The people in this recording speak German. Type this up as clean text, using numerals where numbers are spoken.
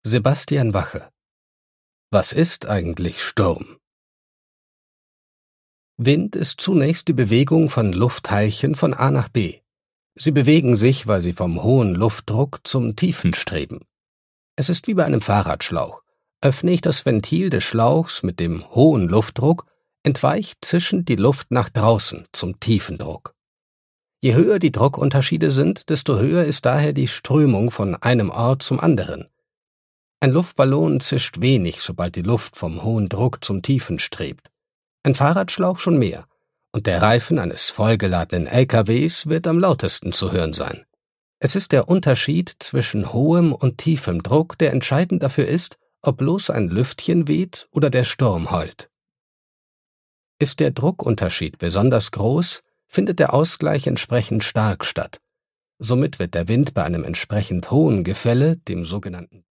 Sebastian Wache. Was ist eigentlich Sturm? Wind ist zunächst die Bewegung von Luftteilchen von A nach B. Sie bewegen sich, weil sie vom hohen Luftdruck zum tiefen streben. Es ist wie bei einem Fahrradschlauch. Öffne ich das Ventil des Schlauchs mit dem hohen Luftdruck, entweicht zischend die Luft nach draußen zum tiefen Druck. Je höher die Druckunterschiede sind, desto höher ist daher die Strömung von einem Ort zum anderen. Ein Luftballon zischt wenig, sobald die Luft vom hohen Druck zum tiefen strebt. Ein Fahrradschlauch schon mehr, und der Reifen eines vollgeladenen LKWs wird am lautesten zu hören sein. Es ist der Unterschied zwischen hohem und tiefem Druck, der entscheidend dafür ist, ob bloß ein Lüftchen weht oder der Sturm heult. Ist der Druckunterschied besonders groß, findet der Ausgleich entsprechend stark statt. Somit wird der Wind bei einem entsprechend hohen Gefälle, dem sogenannten